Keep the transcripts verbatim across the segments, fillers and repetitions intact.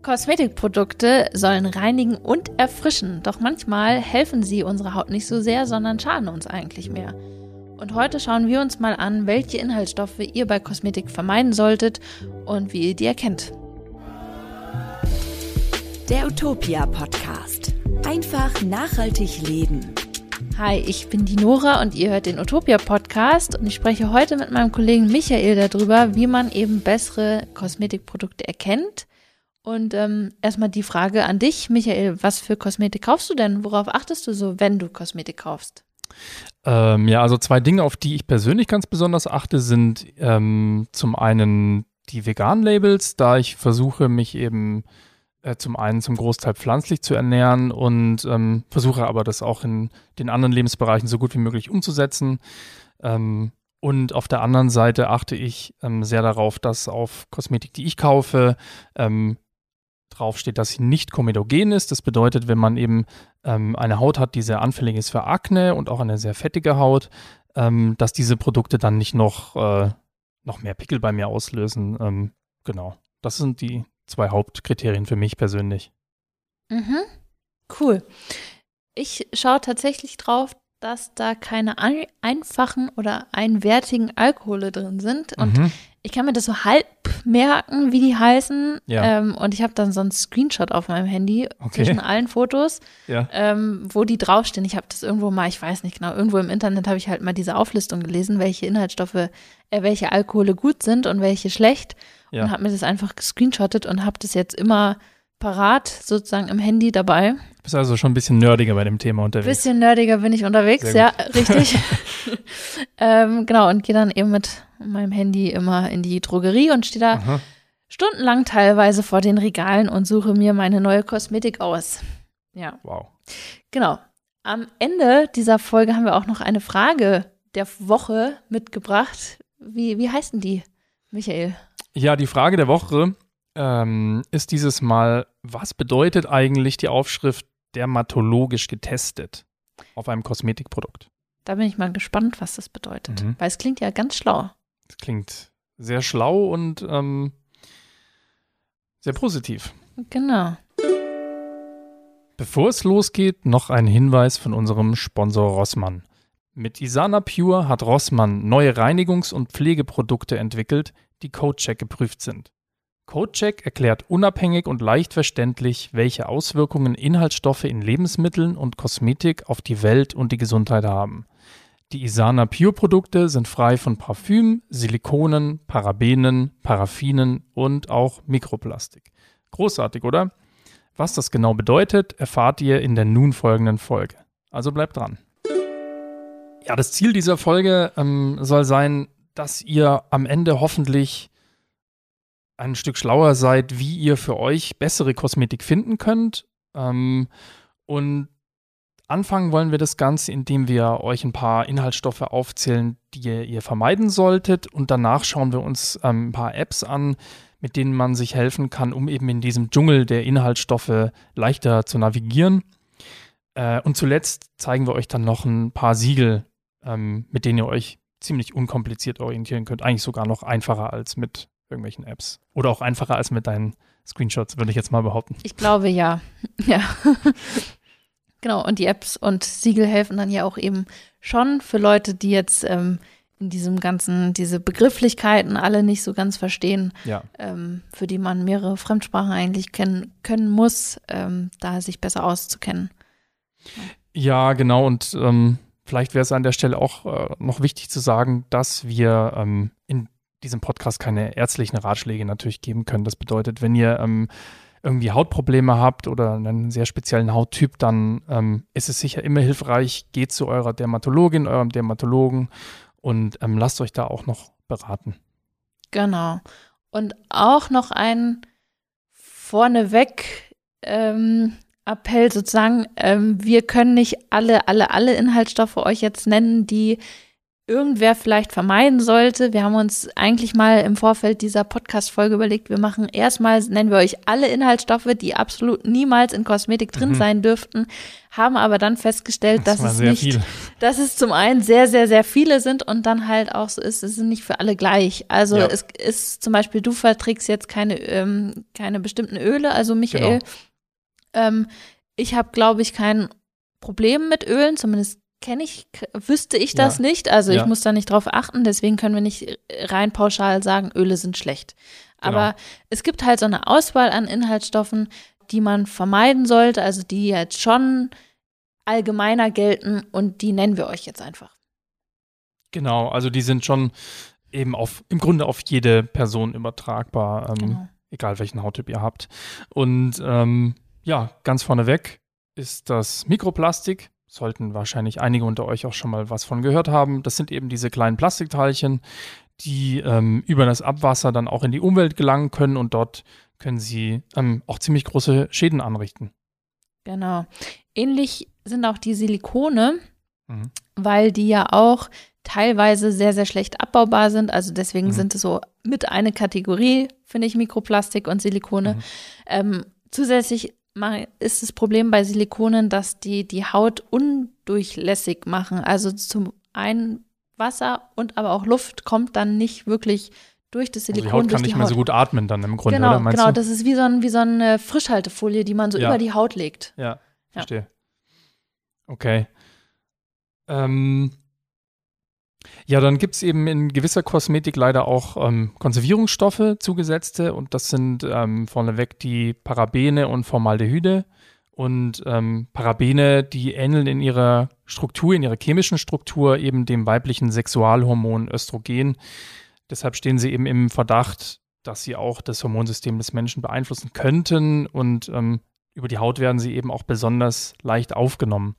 Kosmetikprodukte sollen reinigen und erfrischen, doch manchmal helfen sie unserer Haut nicht so sehr, sondern schaden uns eigentlich mehr. Und heute schauen wir uns mal an, welche Inhaltsstoffe ihr bei Kosmetik vermeiden solltet und wie ihr die erkennt. Der Utopia Podcast. Einfach nachhaltig leben. Hi, ich bin die Nora und ihr hört den Utopia Podcast und ich spreche heute mit meinem Kollegen Michael darüber, wie man eben bessere Kosmetikprodukte erkennt. Und ähm, erstmal die Frage an dich, Michael, was für Kosmetik kaufst du denn? Worauf achtest du so, wenn du Kosmetik kaufst? Ähm, ja, also zwei Dinge, auf die ich persönlich ganz besonders achte, sind ähm, zum einen die veganen Labels, da ich versuche, mich eben äh, zum einen zum Großteil pflanzlich zu ernähren und ähm, versuche aber das auch in den anderen Lebensbereichen so gut wie möglich umzusetzen. Ähm, und auf der anderen Seite achte ich ähm, sehr darauf, dass auf Kosmetik, die ich kaufe, ähm, drauf steht, dass sie nicht komedogen ist. Das bedeutet, wenn man eben ähm, eine Haut hat, die sehr anfällig ist für Akne und auch eine sehr fettige Haut, ähm, dass diese Produkte dann nicht noch, äh, noch mehr Pickel bei mir auslösen. Ähm, genau, das sind die zwei Hauptkriterien für mich persönlich. Mhm. Cool. Ich schaue tatsächlich drauf, dass da keine ein- einfachen oder einwertigen Alkohole drin sind. Und Mhm. ich kann mir das so halb merken, wie die heißen. Ja. Ähm, und ich habe dann so einen Screenshot auf meinem Handy Okay. zwischen allen Fotos, Ja. ähm, wo die draufstehen. Ich habe das irgendwo mal, ich weiß nicht genau, irgendwo im Internet habe ich halt mal diese Auflistung gelesen, welche Inhaltsstoffe, äh, welche Alkohole gut sind und welche schlecht. Ja. Und habe mir das einfach gescreenshottet und habe das jetzt immer parat sozusagen im Handy dabei. Du bist also schon ein bisschen nerdiger bei dem Thema unterwegs. Bisschen nerdiger bin ich unterwegs, Sehr ja, gut. richtig. ähm, genau, und gehe dann eben mit meinem Handy immer in die Drogerie und stehe da Aha. stundenlang teilweise vor den Regalen und suche mir meine neue Kosmetik aus. Ja, Wow. genau. Am Ende dieser Folge haben wir auch noch eine Frage der Woche mitgebracht. Wie, wie heißt denn die, Michael? Ja, die Frage der Woche ähm, ist dieses Mal, was bedeutet eigentlich die Aufschrift dermatologisch getestet auf einem Kosmetikprodukt? Da bin ich mal gespannt, was das bedeutet. Mhm. Weil es klingt ja ganz schlau. Das klingt sehr schlau und ähm, sehr positiv. Genau. Bevor es losgeht, noch ein Hinweis von unserem Sponsor Rossmann. Mit Isana Pure hat Rossmann neue Reinigungs- und Pflegeprodukte entwickelt, die CodeCheck geprüft sind. CodeCheck erklärt unabhängig und leicht verständlich, welche Auswirkungen Inhaltsstoffe in Lebensmitteln und Kosmetik auf die Welt und die Gesundheit haben. Die Isana Pure Produkte sind frei von Parfüm, Silikonen, Parabenen, Paraffinen und auch Mikroplastik. Großartig, oder? Was das genau bedeutet, erfahrt ihr in der nun folgenden Folge. Also bleibt dran. Ja, das Ziel dieser Folge ähm, soll sein, dass ihr am Ende hoffentlich ein Stück schlauer seid, wie ihr für euch bessere Kosmetik finden könnt. Ähm, und anfangen wollen wir das Ganze, indem wir euch ein paar Inhaltsstoffe aufzählen, die ihr, ihr vermeiden solltet. Und danach schauen wir uns ähm, ein paar Apps an, mit denen man sich helfen kann, um eben in diesem Dschungel der Inhaltsstoffe leichter zu navigieren. Äh, und zuletzt zeigen wir euch dann noch ein paar Siegel, ähm, mit denen ihr euch ziemlich unkompliziert orientieren könnt. Eigentlich sogar noch einfacher als mit irgendwelchen Apps. Oder auch einfacher als mit deinen Screenshots, würde ich jetzt mal behaupten. Ich glaube, ja. Ja. Genau, und die Apps und Siegel helfen dann ja auch eben schon für Leute, die jetzt ähm, in diesem ganzen, diese Begrifflichkeiten alle nicht so ganz verstehen, Ja. ähm, für die man mehrere Fremdsprachen eigentlich kennen, können muss, ähm, da sich besser auszukennen. Ja, genau. Und ähm, vielleicht wäre es an der Stelle auch äh, noch wichtig zu sagen, dass wir ähm, in diesem Podcast keine ärztlichen Ratschläge natürlich geben können. Das bedeutet, wenn ihr ähm, irgendwie Hautprobleme habt oder einen sehr speziellen Hauttyp, dann ähm, ist es sicher immer hilfreich, geht zu eurer Dermatologin, eurem Dermatologen und ähm, lasst euch da auch noch beraten. Genau. Und auch noch ein vorneweg ähm, Appell sozusagen, ähm, wir können nicht alle, alle, alle Inhaltsstoffe euch jetzt nennen, die irgendwer vielleicht vermeiden sollte. Wir haben uns eigentlich mal im Vorfeld dieser Podcast-Folge überlegt, wir machen erstmal, nennen wir euch alle Inhaltsstoffe, die absolut niemals in Kosmetik drin mhm. sein dürften, haben aber dann festgestellt, das dass es nicht, viel. dass es zum einen sehr, sehr, sehr viele sind und dann halt auch so ist, es sind nicht für alle gleich. Also ja. es ist zum Beispiel, du verträgst jetzt keine, ähm, keine bestimmten Öle, also Michael. Genau. Ähm, ich habe, glaube ich, kein Problem mit Ölen, zumindest kenne ich, wüsste ich das ja. nicht. Also ja. ich muss da nicht drauf achten, deswegen können wir nicht rein pauschal sagen, Öle sind schlecht. Genau. Aber es gibt halt so eine Auswahl an Inhaltsstoffen, die man vermeiden sollte, also die jetzt schon allgemeiner gelten und die nennen wir euch jetzt einfach. Genau, also die sind schon eben auf, im Grunde auf jede Person übertragbar, ähm, genau. egal welchen Hauttyp ihr habt. Und ähm, ja, ganz vorneweg ist das Mikroplastik. Sollten wahrscheinlich einige unter euch auch schon mal was von gehört haben. Das sind eben diese kleinen Plastikteilchen, die ähm, über das Abwasser dann auch in die Umwelt gelangen können und dort können sie ähm, auch ziemlich große Schäden anrichten. Genau. Ähnlich sind auch die Silikone, mhm. weil die ja auch teilweise sehr, sehr schlecht abbaubar sind. Also deswegen mhm. sind es so mit eine Kategorie, finde ich, Mikroplastik und Silikone. Mhm. Ähm, zusätzlich ist das Problem bei Silikonen, dass die die Haut undurchlässig machen. Also zum einen Wasser und aber auch Luft kommt dann nicht wirklich durch das Silikon. Also die Haut kann nicht Haut. mehr so gut atmen dann im Grunde, genau, oder? Meinst genau, du? Das ist wie so, ein, wie so eine Frischhaltefolie, die man so ja. über die Haut legt. Ja, verstehe. Ja. Okay. Ähm, ja, dann gibt es eben in gewisser Kosmetik leider auch ähm, Konservierungsstoffe, zugesetzte, und das sind ähm, vorneweg die Parabene und Formaldehyde. Und ähm, Parabene, die ähneln in ihrer Struktur, in ihrer chemischen Struktur eben dem weiblichen Sexualhormon Östrogen. Deshalb stehen sie eben im Verdacht, dass sie auch das Hormonsystem des Menschen beeinflussen könnten, und ähm, über die Haut werden sie eben auch besonders leicht aufgenommen.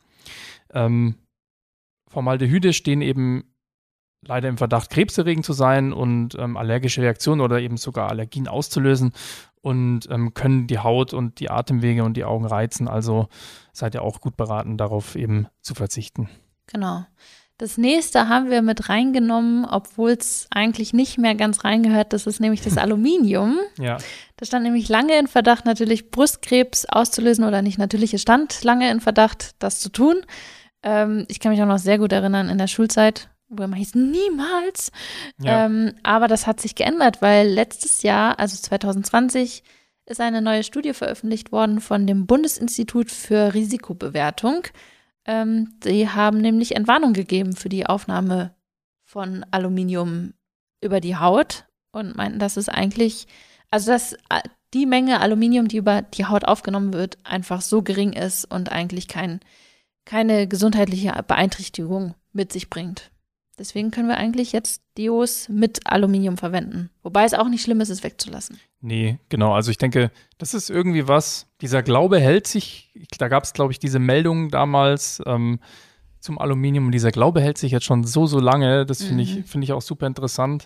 Ähm, Formaldehyde stehen eben leider im Verdacht, krebserregend zu sein und ähm, allergische Reaktionen oder eben sogar Allergien auszulösen und ähm, können die Haut und die Atemwege und die Augen reizen. Also seid ihr auch gut beraten, darauf eben zu verzichten. Genau. Das nächste haben wir mit reingenommen, obwohl es eigentlich nicht mehr ganz reingehört. Das ist nämlich das Aluminium. Ja. Das stand nämlich lange in Verdacht, natürlich Brustkrebs auszulösen, oder nicht natürlich, es stand lange in Verdacht, das zu tun. Ähm, ich kann mich auch noch sehr gut erinnern in der Schulzeit, wo immer hieß, niemals. Ja. Ähm, aber das hat sich geändert, weil letztes Jahr, also zwanzig zwanzig, ist eine neue Studie veröffentlicht worden von dem Bundesinstitut für Risikobewertung. Ähm, die haben nämlich Entwarnung gegeben für die Aufnahme von Aluminium über die Haut und meinten, dass es eigentlich, also dass die Menge Aluminium, die über die Haut aufgenommen wird, einfach so gering ist und eigentlich kein, keine gesundheitliche Beeinträchtigung mit sich bringt. Deswegen können wir eigentlich jetzt Deos mit Aluminium verwenden. Wobei es auch nicht schlimm ist, es wegzulassen. Nee, genau. Also ich denke, das ist irgendwie was, dieser Glaube hält sich, da gab es, glaube ich, diese Meldung damals ähm, zum Aluminium, und dieser Glaube hält sich jetzt schon so, so lange. Das finde mhm. ich, finde ich auch super interessant.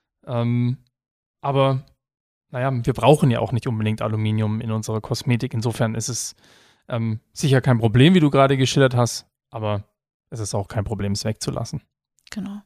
Ähm, aber, naja, wir brauchen ja auch nicht unbedingt Aluminium in unserer Kosmetik. Insofern ist es ähm, sicher kein Problem, wie du gerade geschildert hast, aber es ist auch kein Problem, es wegzulassen. Genau.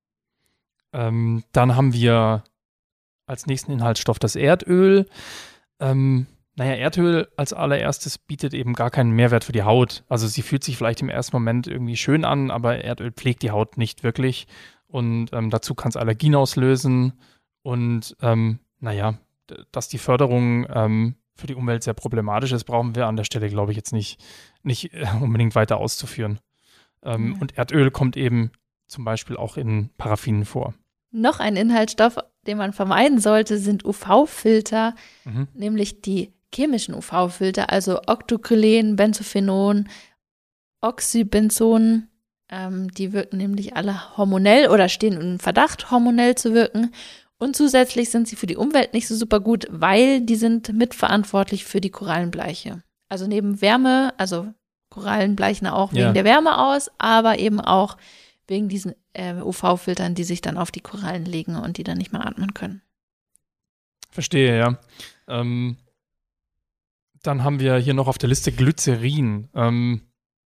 Ähm, dann haben wir als nächsten Inhaltsstoff das Erdöl. Ähm, naja, Erdöl als allererstes bietet eben gar keinen Mehrwert für die Haut. Also sie fühlt sich vielleicht im ersten Moment irgendwie schön an, aber Erdöl pflegt die Haut nicht wirklich. Und ähm, dazu kann es Allergien auslösen. Und ähm, naja, d- dass die Förderung ähm, für die Umwelt sehr problematisch ist, brauchen wir an der Stelle, glaube ich, jetzt nicht, nicht äh, unbedingt weiter auszuführen. Ähm, mhm. Und Erdöl kommt eben zum Beispiel auch in Paraffinen vor. Noch ein Inhaltsstoff, den man vermeiden sollte, sind U V-Filter, mhm. nämlich die chemischen U V-Filter, also Octocrylen, Benzophenon, Oxybenzon. Ähm, die wirken nämlich alle hormonell oder stehen im Verdacht, hormonell zu wirken. Und zusätzlich sind sie für die Umwelt nicht so super gut, weil die sind mitverantwortlich für die Korallenbleiche. Also neben Wärme, also Korallen bleichen auch wegen ja. der Wärme aus, aber eben auch wegen diesen äh, U V-Filtern, die sich dann auf die Korallen legen und die dann nicht mehr atmen können. Verstehe, ja. Ähm, dann haben wir hier noch auf der Liste Glycerin. Ähm,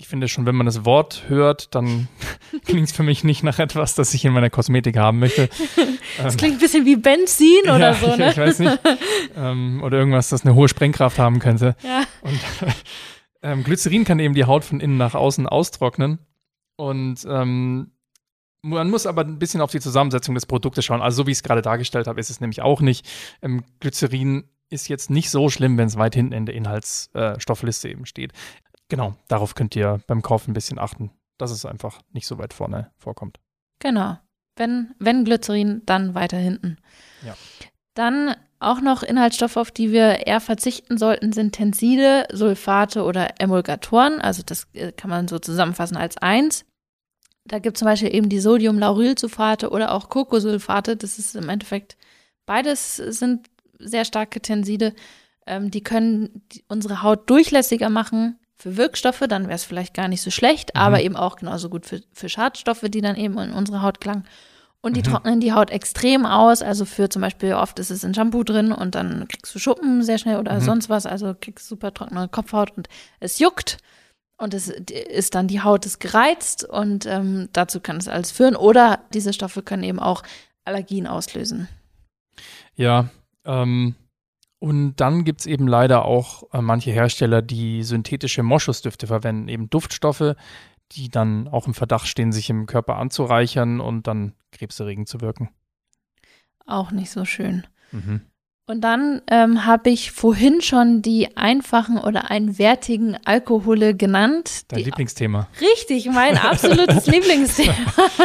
ich finde schon, wenn man das Wort hört, dann klingt es für mich nicht nach etwas, das ich in meiner Kosmetik haben möchte. Das ähm, klingt ein bisschen wie Benzin oder ja, so, ne? Ich, ich weiß nicht. ähm, oder irgendwas, das eine hohe Sprengkraft haben könnte. Ja. Und ähm, Glycerin kann eben die Haut von innen nach außen austrocknen. Und ähm, man muss aber ein bisschen auf die Zusammensetzung des Produktes schauen. Also so wie ich es gerade dargestellt habe, ist es nämlich auch nicht. Ähm, Glycerin ist jetzt nicht so schlimm, wenn es weit hinten in der Inhaltsstoffliste äh, eben steht. Genau, darauf könnt ihr beim Kauf ein bisschen achten, dass es einfach nicht so weit vorne vorkommt. Genau. Wenn, wenn Glycerin, dann weiter hinten. Ja. Dann auch noch Inhaltsstoffe, auf die wir eher verzichten sollten, sind Tenside, Sulfate oder Emulgatoren. Also das kann man so zusammenfassen als eins. Da gibt es zum Beispiel eben die Sodium-Laurylsulfate oder auch Kokosulfate. Das ist im Endeffekt, beides sind sehr starke Tenside. Ähm, die können die, unsere Haut durchlässiger machen für Wirkstoffe, dann wäre es vielleicht gar nicht so schlecht, mhm. aber eben auch genauso gut für, für Schadstoffe, die dann eben in unsere Haut gelangen. Und die mhm. trocknen die Haut extrem aus, also für zum Beispiel, oft ist es in Shampoo drin und dann kriegst du Schuppen sehr schnell oder mhm. sonst was, also kriegst super trockene Kopfhaut und es juckt und es ist dann, die Haut ist gereizt und ähm, dazu kann es alles führen. Oder diese Stoffe können eben auch Allergien auslösen. Ja, ähm und dann gibt es eben leider auch äh, manche Hersteller, die synthetische Moschusdüfte verwenden, eben Duftstoffe, die dann auch im Verdacht stehen, sich im Körper anzureichern und dann krebserregend zu wirken. Auch nicht so schön. Mhm. Und dann ähm, habe ich vorhin schon die einfachen oder einwertigen Alkohole genannt. Dein die, Lieblingsthema. Richtig, mein absolutes Lieblingsthema.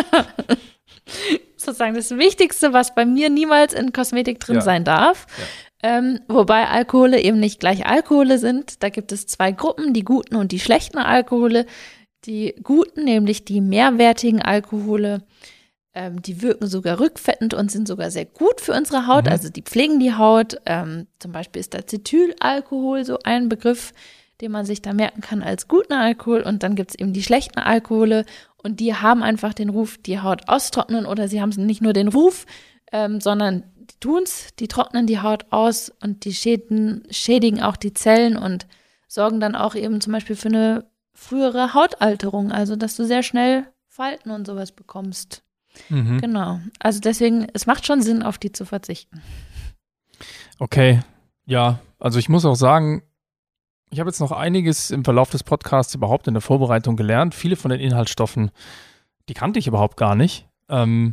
Sozusagen das Wichtigste, was bei mir niemals in Kosmetik drin ja. sein darf. Ja. Ähm, wobei Alkohole eben nicht gleich Alkohole sind. Da gibt es zwei Gruppen, die guten und die schlechten Alkohole. Die guten, nämlich die mehrwertigen Alkohole, ähm, die wirken sogar rückfettend und sind sogar sehr gut für unsere Haut. Mhm. Also die pflegen die Haut. Ähm, zum Beispiel ist Acetylalkohol so ein Begriff, den man sich da merken kann als guten Alkohol. Und dann gibt es eben die schlechten Alkohole und die haben einfach den Ruf, die Haut austrocknen, oder sie haben nicht nur den Ruf, ähm, sondern die tun's, die trocknen die Haut aus und die schäden, schädigen auch die Zellen und sorgen dann auch eben zum Beispiel für eine frühere Hautalterung, also dass du sehr schnell Falten und sowas bekommst. Mhm. Genau, also deswegen, es macht schon Sinn, auf die zu verzichten. Okay, ja, also ich muss auch sagen, ich habe jetzt noch einiges im Verlauf des Podcasts überhaupt in der Vorbereitung gelernt. Viele von den Inhaltsstoffen, die kannte ich überhaupt gar nicht. Ähm,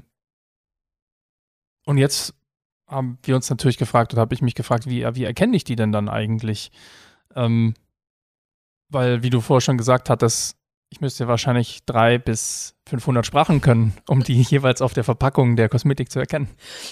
und jetzt haben wir uns natürlich gefragt, oder habe ich mich gefragt, wie, wie erkenne ich die denn dann eigentlich? Ähm, weil, wie du vorher schon gesagt hattest, ich müsste wahrscheinlich drei bis fünfhundert Sprachen können, um die jeweils auf der Verpackung der Kosmetik zu erkennen.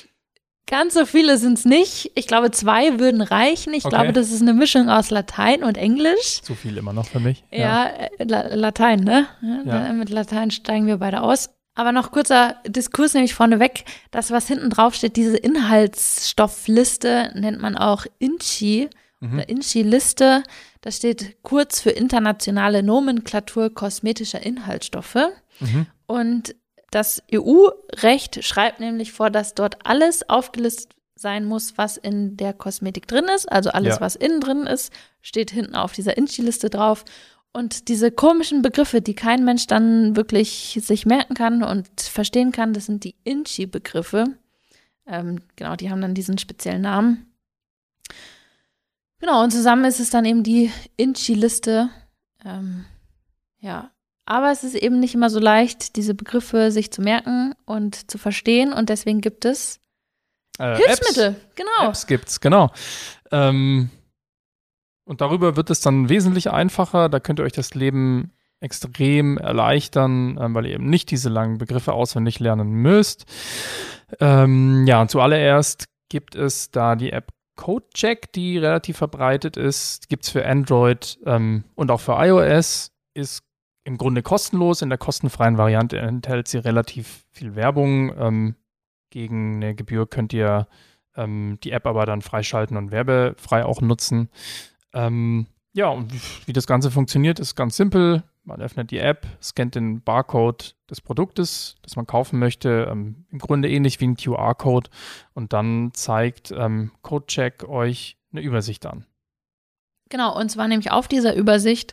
Ganz so viele sind es nicht. Ich glaube, zwei würden reichen. Ich okay. glaube, das ist eine Mischung aus Latein und Englisch. Zu viel immer noch für mich. Ja, ja La- Latein, ne? Ja, ja. Mit Latein steigen wir beide aus. Aber noch kurzer Diskurs nämlich vorneweg. Das, was hinten drauf steht, diese Inhaltsstoffliste, nennt man auch I N C I mhm. oder I N C I-Liste. Das steht kurz für Internationale Nomenklatur kosmetischer Inhaltsstoffe. Mhm. Und das E U-Recht schreibt nämlich vor, dass dort alles aufgelistet sein muss, was in der Kosmetik drin ist. Also alles, ja. was innen drin ist, steht hinten auf dieser I N C I-Liste drauf. Und diese komischen Begriffe, die kein Mensch dann wirklich sich merken kann und verstehen kann, das sind die I N C I-Begriffe. Ähm, genau, die haben dann diesen speziellen Namen. Genau, und zusammen ist es dann eben die I N C I-Liste. Ähm, ja, aber es ist eben nicht immer so leicht, diese Begriffe sich zu merken und zu verstehen. Und deswegen gibt es äh, Hilfsmittel. Apps. Genau. Apps gibt's, genau. Ähm, und darüber wird es dann wesentlich einfacher. Da könnt ihr euch das Leben extrem erleichtern, äh, weil ihr eben nicht diese langen Begriffe auswendig lernen müsst. Ähm, ja, und zuallererst gibt es da die App CodeCheck, die relativ verbreitet ist. Gibt es für Android ähm, und auch für iOS. Ist im Grunde kostenlos. In der kostenfreien Variante enthält sie relativ viel Werbung. Ähm, gegen eine Gebühr könnt ihr ähm, die App aber dann freischalten und werbefrei auch nutzen. Ähm, ja, und wie, wie das Ganze funktioniert, ist ganz simpel. Man öffnet die App, scannt den Barcode des Produktes, das man kaufen möchte. Ähm, Im Grunde ähnlich wie ein Q R-Code. Und dann zeigt ähm, CodeCheck euch eine Übersicht an. Genau, und zwar nämlich auf dieser Übersicht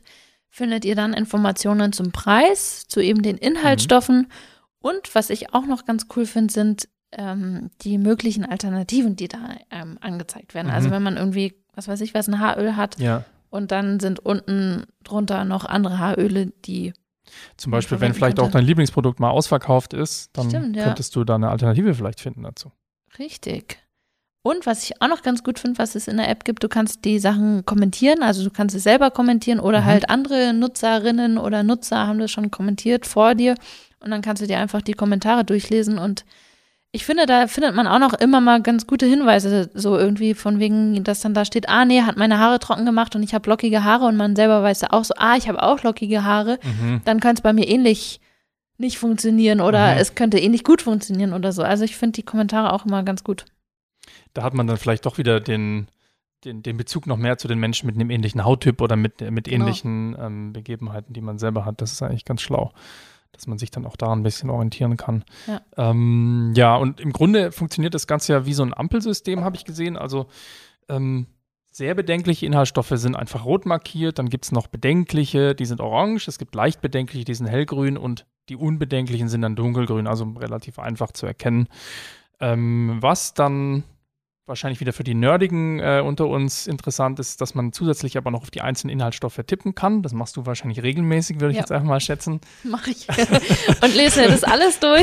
findet ihr dann Informationen zum Preis, zu eben den Inhaltsstoffen. Mhm. Und was ich auch noch ganz cool finde, sind ähm, die möglichen Alternativen, die da ähm, angezeigt werden. Mhm. Also wenn man irgendwie, was weiß ich was, ein Haaröl hat ja. und dann sind unten drunter noch andere Haaröle, die zum Beispiel, wenn vielleicht könnte. auch dein Lieblingsprodukt mal ausverkauft ist, dann Stimmt, ja. könntest du da eine Alternative vielleicht finden dazu. Richtig. Und was ich auch noch ganz gut finde, was es in der App gibt, du kannst die Sachen kommentieren, also du kannst es selber kommentieren oder mhm. halt andere Nutzerinnen oder Nutzer haben das schon kommentiert vor dir und dann kannst du dir einfach die Kommentare durchlesen und ich finde, da findet man auch noch immer mal ganz gute Hinweise, so irgendwie von wegen, dass dann da steht, ah nee, hat meine Haare trocken gemacht und ich habe lockige Haare und man selber weiß ja auch so, ah, ich habe auch lockige Haare, mhm. dann kann es bei mir ähnlich nicht funktionieren oder mhm. es könnte ähnlich gut funktionieren oder so. Also ich finde die Kommentare auch immer ganz gut. Da hat man dann vielleicht doch wieder den, den, den Bezug noch mehr zu den Menschen mit einem ähnlichen Hauttyp oder mit, mit genau. ähnlichen ähm, Begebenheiten, die man selber hat. Das ist eigentlich ganz schlau, dass man sich dann auch daran ein bisschen orientieren kann. Ja, ähm, ja und im Grunde funktioniert das Ganze ja wie so ein Ampelsystem, habe ich gesehen. Also ähm, sehr bedenkliche Inhaltsstoffe sind einfach rot markiert, dann gibt es noch bedenkliche, die sind orange, es gibt leicht bedenkliche, die sind hellgrün und die unbedenklichen sind dann dunkelgrün, also relativ einfach zu erkennen. Ähm, was dann wahrscheinlich wieder für die Nerdigen äh, unter uns interessant ist, dass man zusätzlich aber noch auf die einzelnen Inhaltsstoffe tippen kann. Das machst du wahrscheinlich regelmäßig, würde ich ja. jetzt einfach mal schätzen. Mache ich. Und lese mir das alles durch.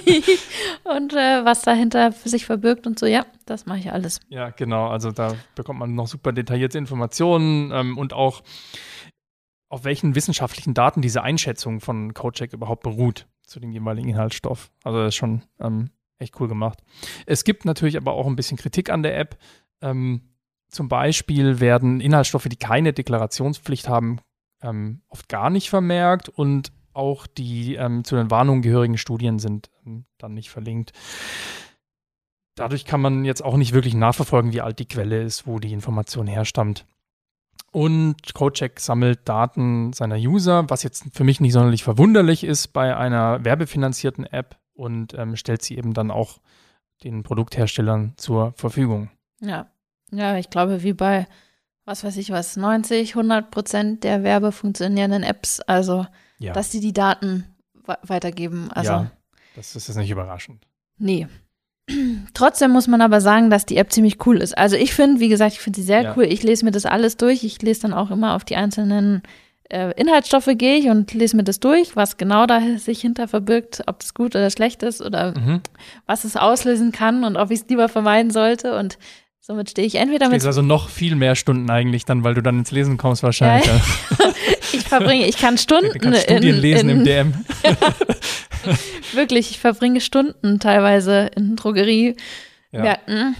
Und äh, was dahinter für sich verbirgt und so, ja, das mache ich alles. Ja, genau. Also da bekommt man noch super detaillierte Informationen ähm, und auch auf welchen wissenschaftlichen Daten diese Einschätzung von CodeCheck überhaupt beruht zu dem jeweiligen Inhaltsstoff. Also das ist schon ähm, echt cool gemacht. Es gibt natürlich aber auch ein bisschen Kritik an der App. Ähm, zum Beispiel werden Inhaltsstoffe, die keine Deklarationspflicht haben, ähm, oft gar nicht vermerkt und auch die ähm, zu den Warnungen gehörigen Studien sind ähm, dann nicht verlinkt. Dadurch kann man jetzt auch nicht wirklich nachverfolgen, wie alt die Quelle ist, wo die Information herstammt. Und CodeCheck sammelt Daten seiner User, was jetzt für mich nicht sonderlich verwunderlich ist bei einer werbefinanzierten App, und ähm, stellt sie eben dann auch den Produktherstellern zur Verfügung. Ja, ja, ich glaube, wie bei, was weiß ich was, neunzig, hundert Prozent der werbefunktionierenden Apps, also, ja. dass sie die Daten we- weitergeben. Also, ja, das ist jetzt nicht überraschend. Nee. Trotzdem muss man aber sagen, dass die App ziemlich cool ist. Also ich finde, wie gesagt, ich finde sie sehr ja. cool. Ich lese mir das alles durch. Ich lese dann auch immer auf die einzelnen äh, Inhaltsstoffe gehe ich und lese mir das durch, was genau da sich hinter verbirgt, ob das gut oder schlecht ist oder mhm. was es auslösen kann und ob ich es lieber vermeiden sollte. Und somit stehe ich entweder mit… Du also noch viel mehr Stunden eigentlich dann, weil du dann ins Lesen kommst wahrscheinlich. Ja. ich verbringe, ich kann Stunden… Du kannst Studien in, lesen in, im D M. Wirklich, ich verbringe Stunden teilweise in Drogerie. Ja.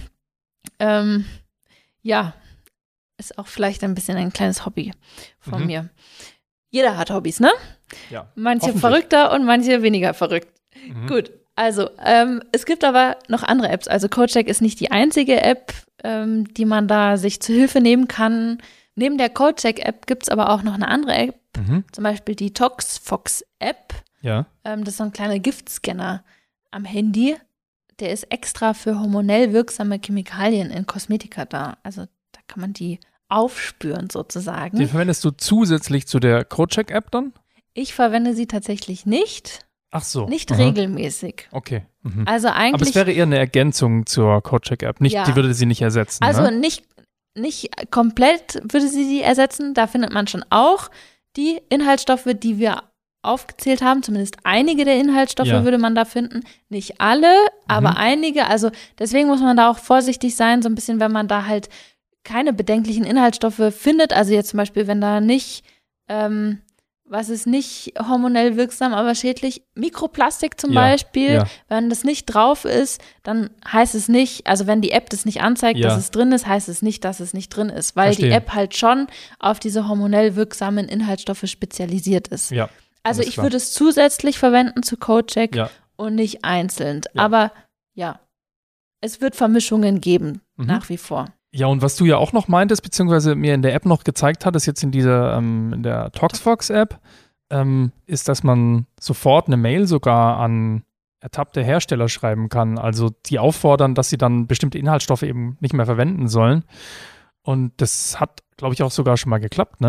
Ähm, ja, ist auch vielleicht ein bisschen ein kleines Hobby von mhm. mir. Jeder hat Hobbys, ne? Ja. Manche verrückter und manche weniger verrückt. Mhm. Gut, also ähm, es gibt aber noch andere Apps. Also CodeCheck ist nicht die einzige App, ähm, die man da sich zu Hilfe nehmen kann. Neben der CodeCheck-App gibt es aber auch noch eine andere App, mhm. zum Beispiel die ToxFox-App. Ja. Ähm, das ist so ein kleiner Giftscanner am Handy. Der ist extra für hormonell wirksame Chemikalien in Kosmetika da. Also da kann man die aufspüren sozusagen. Den verwendest du zusätzlich zu der CodeCheck-App dann? Ich verwende sie tatsächlich nicht. Ach so. Nicht Aha. regelmäßig. Okay. Mhm. Also eigentlich. Aber es wäre eher eine Ergänzung zur CodeCheck-App. Nicht, ja. Die würde sie nicht ersetzen. Also ne? nicht, nicht komplett würde sie sie ersetzen. Da findet man schon auch die Inhaltsstoffe, die wir aufgezählt haben. Zumindest einige der Inhaltsstoffe ja. würde man da finden. Nicht alle, aber mhm. einige. Also deswegen muss man da auch vorsichtig sein, so ein bisschen, wenn man da halt keine bedenklichen Inhaltsstoffe findet. Also jetzt zum Beispiel, wenn da nicht, ähm, was ist nicht hormonell wirksam, aber schädlich, Mikroplastik zum ja, Beispiel, ja. wenn das nicht drauf ist, dann heißt es nicht, also wenn die App das nicht anzeigt, ja. dass es drin ist, heißt es nicht, dass es nicht drin ist, weil Verstehe. Die App halt schon auf diese hormonell wirksamen Inhaltsstoffe spezialisiert ist. Ja, also ich klar. würde es zusätzlich verwenden zu CodeCheck ja. und nicht einzeln. Ja. Aber ja, es wird Vermischungen geben, mhm. nach wie vor. Ja, und was du ja auch noch meintest, beziehungsweise mir in der App noch gezeigt hattest, jetzt in dieser, ähm, in der ToxFox-App, ähm, ist, dass man sofort eine Mail sogar an ertappte Hersteller schreiben kann. Also die auffordern, dass sie dann bestimmte Inhaltsstoffe eben nicht mehr verwenden sollen. Und das hat, glaube ich, auch sogar schon mal geklappt, ne?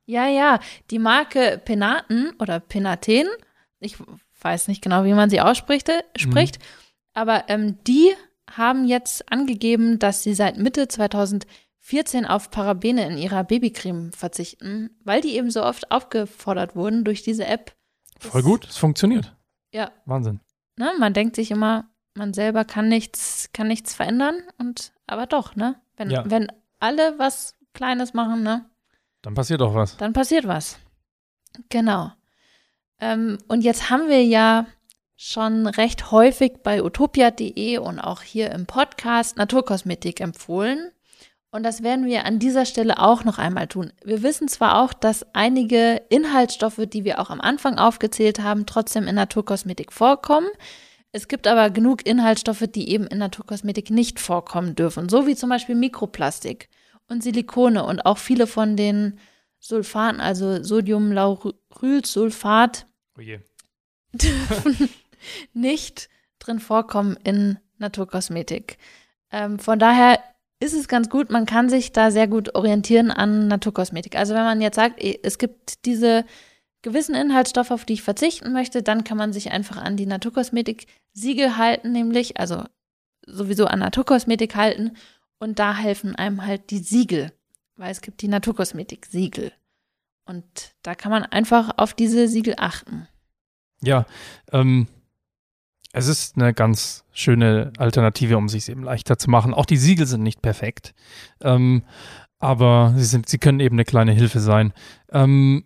Ja, ja, die Marke Penaten oder Penaten, ich weiß nicht genau, wie man sie ausspricht, spricht, mhm. aber ähm, die haben jetzt angegeben, dass sie seit Mitte zweitausendvierzehn auf Parabene in ihrer Babycreme verzichten, weil die eben so oft aufgefordert wurden durch diese App. Voll gut, es funktioniert. Ja. Wahnsinn. Ne, man denkt sich immer, man selber kann nichts, kann nichts verändern, und aber doch, ne? Wenn, ja. wenn alle was Kleines machen, ne? Dann passiert auch was. Dann passiert was. Genau. Ähm, und jetzt haben wir ja schon recht häufig bei utopia punkt de und auch hier im Podcast Naturkosmetik empfohlen. Und das werden wir an dieser Stelle auch noch einmal tun. Wir wissen zwar auch, dass einige Inhaltsstoffe, die wir auch am Anfang aufgezählt haben, trotzdem in Naturkosmetik vorkommen. Es gibt aber genug Inhaltsstoffe, die eben in Naturkosmetik nicht vorkommen dürfen, so wie zum Beispiel Mikroplastik und Silikone und auch viele von den Sulfaten, also Sodiumlaurylsulfat, oh je. dürfen nicht drin vorkommen in Naturkosmetik. Ähm, von daher ist es ganz gut, man kann sich da sehr gut orientieren an Naturkosmetik. Also wenn man jetzt sagt, es gibt diese gewissen Inhaltsstoffe, auf die ich verzichten möchte, dann kann man sich einfach an die Naturkosmetik-Siegel halten, nämlich, also sowieso an Naturkosmetik halten, und da helfen einem halt die Siegel, weil es gibt die Naturkosmetik-Siegel. Und da kann man einfach auf diese Siegel achten. Ja, ähm, es ist eine ganz schöne Alternative, um es sich eben leichter zu machen. Auch die Siegel sind nicht perfekt, ähm, aber sie, sind, sie können eben eine kleine Hilfe sein. Ähm,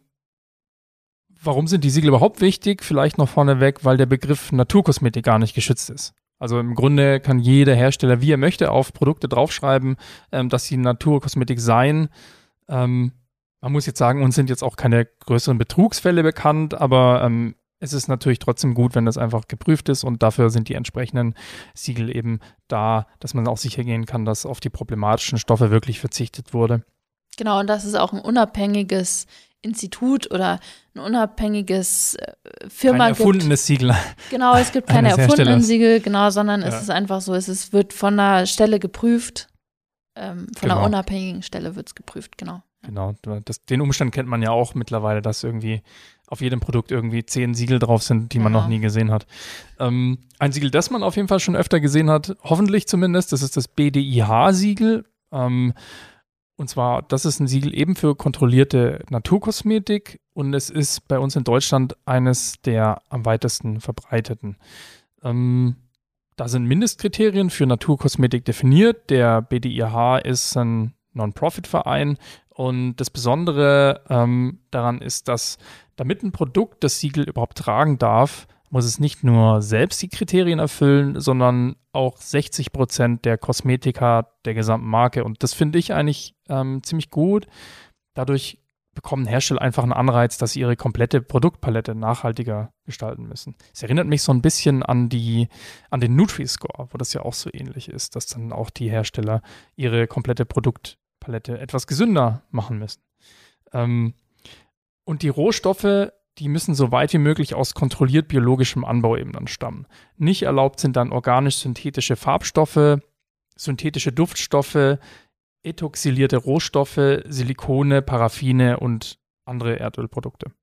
warum sind die Siegel überhaupt wichtig? Vielleicht noch vorneweg, weil der Begriff Naturkosmetik gar nicht geschützt ist. Also im Grunde kann jeder Hersteller, wie er möchte, auf Produkte draufschreiben, ähm, dass sie Naturkosmetik seien. Ähm, man muss jetzt sagen, uns sind jetzt auch keine größeren Betrugsfälle bekannt, aber ähm, es ist natürlich trotzdem gut, wenn das einfach geprüft ist, und dafür sind die entsprechenden Siegel eben da, dass man auch sicher gehen kann, dass auf die problematischen Stoffe wirklich verzichtet wurde. Genau, und das ist auch ein unabhängiges Institut oder ein unabhängiges äh, Firma. Kein erfundenes gibt. Siegel. Genau, es gibt keine erfundenen Siegel, genau, sondern ja. es ist einfach so, es ist, wird von einer Stelle geprüft, ähm, von genau. einer unabhängigen Stelle wird es geprüft, genau. Genau, das, den Umstand kennt man ja auch mittlerweile, dass irgendwie auf jedem Produkt irgendwie zehn Siegel drauf sind, die man genau. noch nie gesehen hat. Ähm, ein Siegel, das man auf jeden Fall schon öfter gesehen hat, hoffentlich zumindest, das ist das B D I H-Siegel. Ähm, und zwar, das ist ein Siegel eben für kontrollierte Naturkosmetik, und es ist bei uns in Deutschland eines der am weitesten verbreiteten. Ähm, da sind Mindestkriterien für Naturkosmetik definiert. Der B D I H ist ein Non-Profit-Verein, und das Besondere ähm, daran ist, dass damit ein Produkt das Siegel überhaupt tragen darf, muss es nicht nur selbst die Kriterien erfüllen, sondern auch sechzig Prozent der Kosmetika der gesamten Marke. Und das finde ich eigentlich ähm, ziemlich gut. Dadurch bekommen Hersteller einfach einen Anreiz, dass sie ihre komplette Produktpalette nachhaltiger gestalten müssen. Es erinnert mich so ein bisschen an die, an den Nutri-Score, wo das ja auch so ähnlich ist, dass dann auch die Hersteller ihre komplette Produktpalette etwas gesünder machen müssen. Ähm, und die Rohstoffe, die müssen so weit wie möglich aus kontrolliert biologischem Anbau eben dann stammen. Nicht erlaubt sind dann organisch-synthetische Farbstoffe, synthetische Duftstoffe, ethoxylierte Rohstoffe, Silikone, Paraffine und andere Erdölprodukte.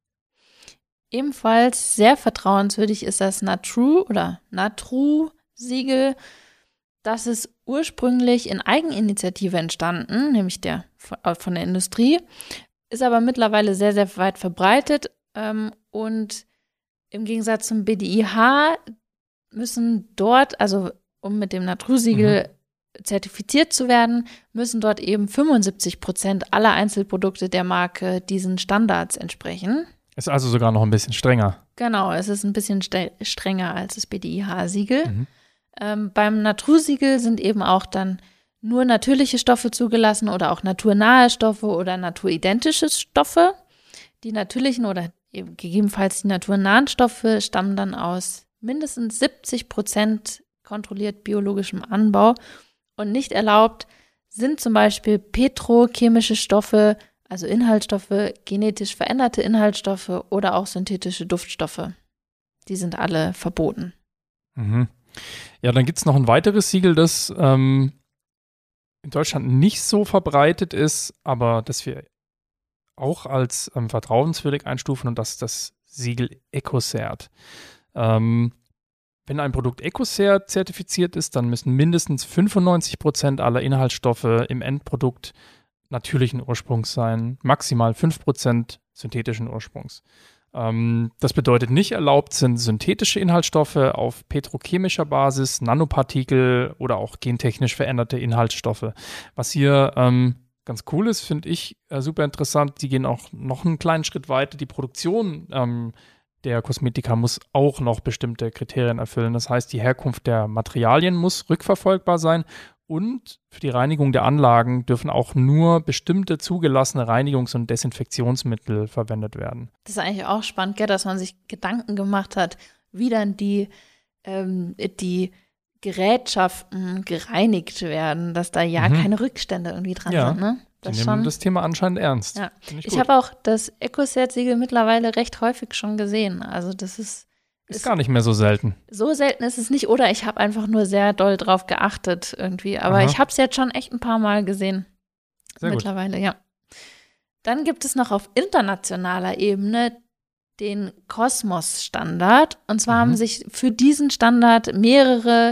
Ebenfalls sehr vertrauenswürdig ist das Natru oder Natru-Siegel. Das ist ursprünglich in Eigeninitiative entstanden, nämlich der von der Industrie, ist aber mittlerweile sehr, sehr weit verbreitet. Ähm, und im Gegensatz zum B D I H müssen dort, also um mit dem Natru-Siegel mhm. zertifiziert zu werden, müssen dort eben fünfundsiebzig Prozent aller Einzelprodukte der Marke diesen Standards entsprechen. Ist also sogar noch ein bisschen strenger. Genau, es ist ein bisschen st- strenger als das B D I H-Siegel. Mhm. Ähm, beim Natru-Siegel sind eben auch dann nur natürliche Stoffe zugelassen oder auch naturnahe Stoffe oder naturidentische Stoffe. Die natürlichen oder eben gegebenenfalls die naturnahen Stoffe stammen dann aus mindestens siebzig Prozent kontrolliert biologischem Anbau. Und nicht erlaubt sind zum Beispiel petrochemische Stoffe, also Inhaltsstoffe, genetisch veränderte Inhaltsstoffe oder auch synthetische Duftstoffe. Die sind alle verboten. Mhm. Ja, dann gibt es noch ein weiteres Siegel, das ähm, in Deutschland nicht so verbreitet ist, aber das wir auch als ähm, vertrauenswürdig einstufen und das ist das Siegel EcoCert. Ähm, wenn ein Produkt EcoCert zertifiziert ist, dann müssen mindestens fünfundneunzig Prozent aller Inhaltsstoffe im Endprodukt natürlichen Ursprungs sein, maximal fünf Prozent synthetischen Ursprungs. Ähm, das bedeutet, nicht erlaubt sind synthetische Inhaltsstoffe auf petrochemischer Basis, Nanopartikel oder auch gentechnisch veränderte Inhaltsstoffe. Was hier ähm, ganz cool ist, finde ich äh, super interessant, die gehen auch noch einen kleinen Schritt weiter. Die Produktion ähm, der Kosmetika muss auch noch bestimmte Kriterien erfüllen. Das heißt, die Herkunft der Materialien muss rückverfolgbar sein und für die Reinigung der Anlagen dürfen auch nur bestimmte zugelassene Reinigungs- und Desinfektionsmittel verwendet werden. Das ist eigentlich auch spannend, gell, dass man sich Gedanken gemacht hat, wie dann die, ähm, die Gerätschaften gereinigt werden, dass da ja Mhm. keine Rückstände irgendwie dran Ja, sind. Ne? Die Das nehmen schon. das Thema anscheinend ernst. Ja. Finde ich Ich gut. habe auch das EcoCert-Siegel mittlerweile recht häufig schon gesehen. Also das ist, Ist ist gar nicht mehr so selten. so selten ist es nicht. Oder ich habe einfach nur sehr doll drauf geachtet irgendwie. Aber Aha. ich habe es jetzt schon echt ein paar Mal gesehen. Sehr gut. Mittlerweile, ja. Dann gibt es noch auf internationaler Ebene den Kosmos-Standard. Und zwar Mhm. haben sich für diesen Standard mehrere,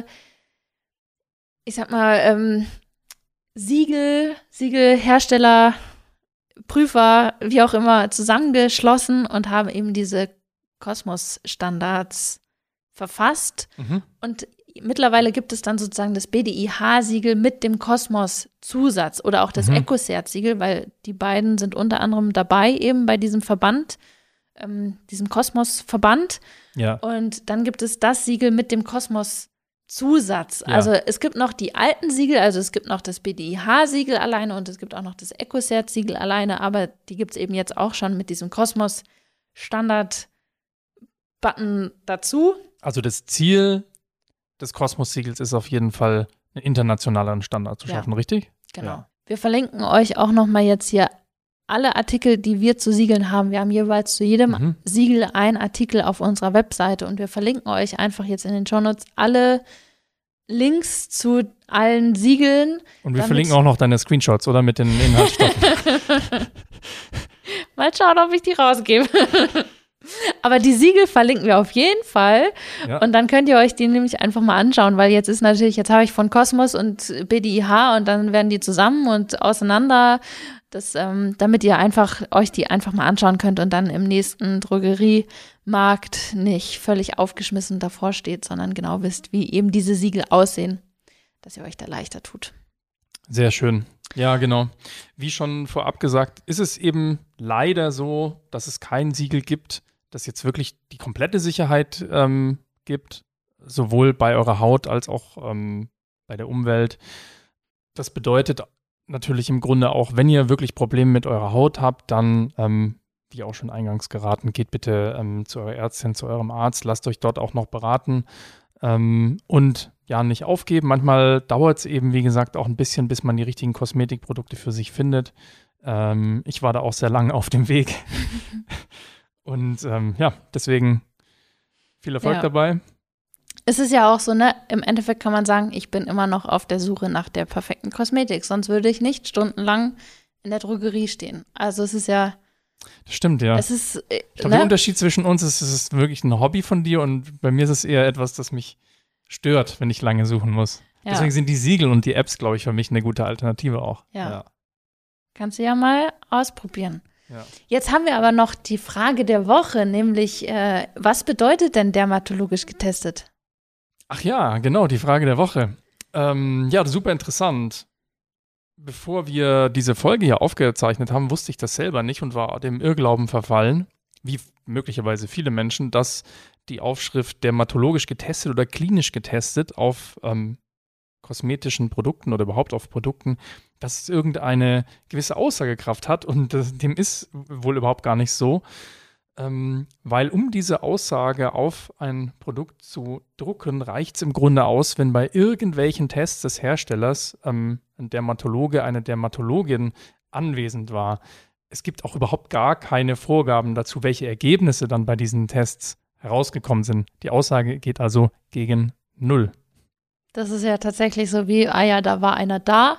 ich sag mal, ähm, Siegel, Siegelhersteller, Prüfer, wie auch immer, zusammengeschlossen und haben eben diese Kosmos-Standards verfasst. Mhm. Und mittlerweile gibt es dann sozusagen das B D I H-Siegel mit dem Kosmos-Zusatz oder auch das Mhm. EcoCert-Siegel, weil die beiden sind unter anderem dabei eben bei diesem Verband, ähm, diesem Kosmos-Verband. Ja. Und dann gibt es das Siegel mit dem Kosmos-Zusatz. Ja. Also es gibt noch die alten Siegel, also es gibt noch das B D I H-Siegel alleine und es gibt auch noch das EcoCert-Siegel alleine, aber die gibt es eben jetzt auch schon mit diesem Kosmos-Standard-Button dazu. Also das Ziel des Kosmos-Siegels ist auf jeden Fall, einen internationalen Standard zu Ja. schaffen, richtig? Genau. Ja. Wir verlinken euch auch noch mal jetzt hier alle Artikel, die wir zu Siegeln haben. Wir haben jeweils zu jedem Mhm. Siegel ein Artikel auf unserer Webseite und wir verlinken euch einfach jetzt in den Shownotes alle Links zu allen Siegeln. Und wir Damit- verlinken auch noch deine Screenshots, oder? Mit den Inhaltsstoffen. Mal schauen, ob ich die rausgebe. Aber die Siegel verlinken wir auf jeden Fall. Ja. Und dann könnt ihr euch die nämlich einfach mal anschauen, weil jetzt ist natürlich, jetzt habe ich von Kosmos und B D I H und dann werden die zusammen und auseinander, das, ähm, damit ihr einfach euch die einfach mal anschauen könnt und dann im nächsten Drogeriemarkt nicht völlig aufgeschmissen davor steht, sondern genau wisst, wie eben diese Siegel aussehen, dass ihr euch da leichter tut. Sehr schön. Ja, genau. Wie schon vorab gesagt, ist es eben leider so, dass es kein Siegel gibt, das jetzt wirklich die komplette Sicherheit ähm, gibt, sowohl bei eurer Haut als auch ähm, bei der Umwelt. Das bedeutet natürlich im Grunde auch, wenn ihr wirklich Probleme mit eurer Haut habt, dann, ähm, wie auch schon eingangs geraten, geht bitte ähm, zu eurer Ärztin, zu eurem Arzt, lasst euch dort auch noch beraten ähm, und ja, nicht aufgeben. Manchmal dauert es eben, wie gesagt, auch ein bisschen, bis man die richtigen Kosmetikprodukte für sich findet. Ähm, ich war da auch sehr lange auf dem Weg. Und ähm, ja, deswegen viel Erfolg Ja. dabei. Es ist ja auch so, ne, im Endeffekt kann man sagen, ich bin immer noch auf der Suche nach der perfekten Kosmetik, sonst würde ich nicht stundenlang in der Drogerie stehen. Also es ist ja, Das stimmt, ja. es ist, äh, Ich glaube, der ne? Unterschied zwischen uns ist, es ist wirklich ein Hobby von dir und bei mir ist es eher etwas, das mich stört, wenn ich lange suchen muss. Ja. Deswegen sind die Siegel und die Apps, glaube ich, für mich eine gute Alternative auch. Ja. Kannst du ja mal ausprobieren. Ja. Jetzt haben wir aber noch die Frage der Woche, nämlich, äh, was bedeutet denn dermatologisch getestet? Ach ja, genau, die Frage der Woche. Ähm, ja, super interessant. Bevor wir diese Folge hier aufgezeichnet haben, wusste ich das selber nicht und war dem Irrglauben verfallen, wie möglicherweise viele Menschen, dass die Aufschrift dermatologisch getestet oder klinisch getestet auf ähm, kosmetischen Produkten oder überhaupt auf Produkten, dass es irgendeine gewisse Aussagekraft hat und das, dem ist wohl überhaupt gar nicht so, ähm, weil um diese Aussage auf ein Produkt zu drucken, reicht es im Grunde aus, wenn bei irgendwelchen Tests des Herstellers ähm, ein Dermatologe, eine Dermatologin anwesend war. Es gibt auch überhaupt gar keine Vorgaben dazu, welche Ergebnisse dann bei diesen Tests herausgekommen sind. Die Aussage geht also gegen null. Das ist ja tatsächlich so wie, ah ja, da war einer da,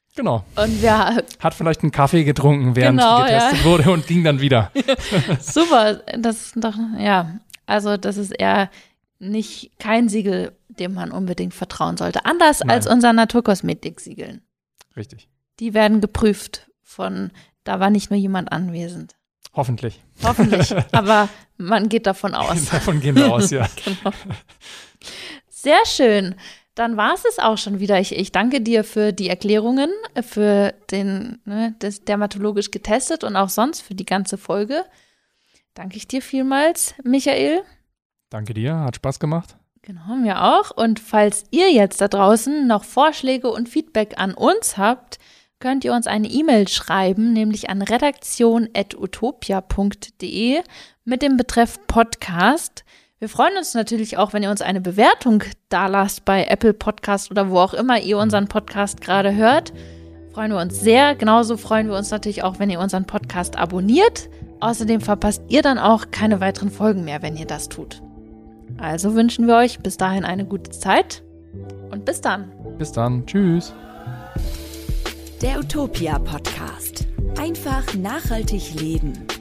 Genau. Und wir hat vielleicht einen Kaffee getrunken, während genau, getestet ja. wurde und ging dann wieder. Super, das ist doch, ja, also das ist eher nicht kein Siegel, dem man unbedingt vertrauen sollte. Anders Nein. als unser Naturkosmetik-Siegeln. Richtig. Die werden geprüft von, da war nicht nur jemand anwesend. Hoffentlich. Hoffentlich, aber man geht davon aus. Davon gehen wir aus, ja. Genau. Sehr schön. Dann war es es auch schon wieder. Ich, ich danke dir für die Erklärungen, für den, ne, das dermatologisch getestet und auch sonst für die ganze Folge. Danke ich dir vielmals, Michael. Danke dir, hat Spaß gemacht. Genau, mir auch. Und falls ihr jetzt da draußen noch Vorschläge und Feedback an uns habt, könnt ihr uns eine E-Mail schreiben, nämlich an redaktion at utopia punkt de mit dem Betreff Podcast. Wir freuen uns natürlich auch, wenn ihr uns eine Bewertung dalasst bei Apple Podcast oder wo auch immer ihr unseren Podcast gerade hört. Freuen wir uns sehr. Genauso freuen wir uns natürlich auch, wenn ihr unseren Podcast abonniert. Außerdem verpasst ihr dann auch keine weiteren Folgen mehr, wenn ihr das tut. Also wünschen wir euch bis dahin eine gute Zeit und bis dann. Bis dann. Tschüss. Der Utopia Podcast. Einfach nachhaltig leben.